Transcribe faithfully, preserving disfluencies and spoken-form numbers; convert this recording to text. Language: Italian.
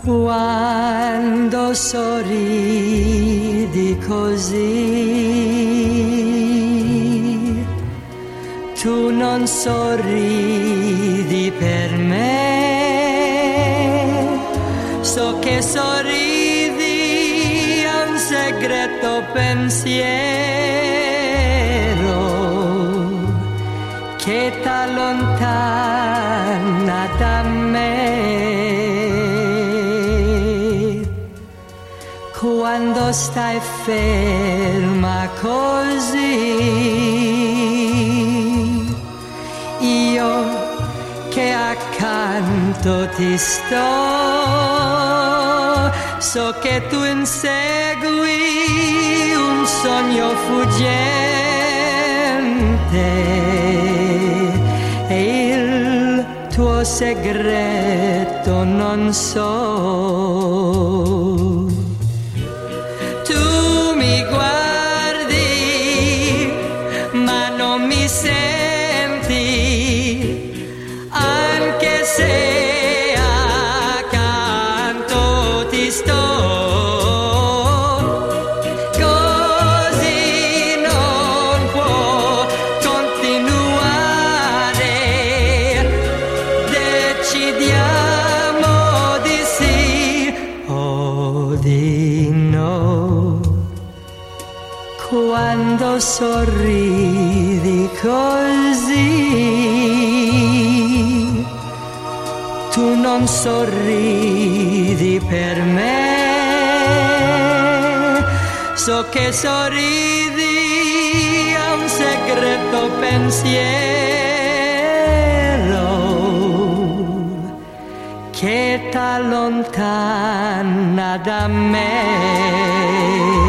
Quando sorridi così, tu non sorridi per me, so che sorridi a un segreto pensiero che t'allontana da me. Quando stai ferma così, io che accanto ti sto, so che tu insegui un sogno fuggente e il tuo segreto non so. Anche se accanto ti sto, così non può continuare. Decidiamo di sì o di no. Quando sorridi così, tu non sorridi per me, so che sorridi a un segreto pensiero che t'allontana da me.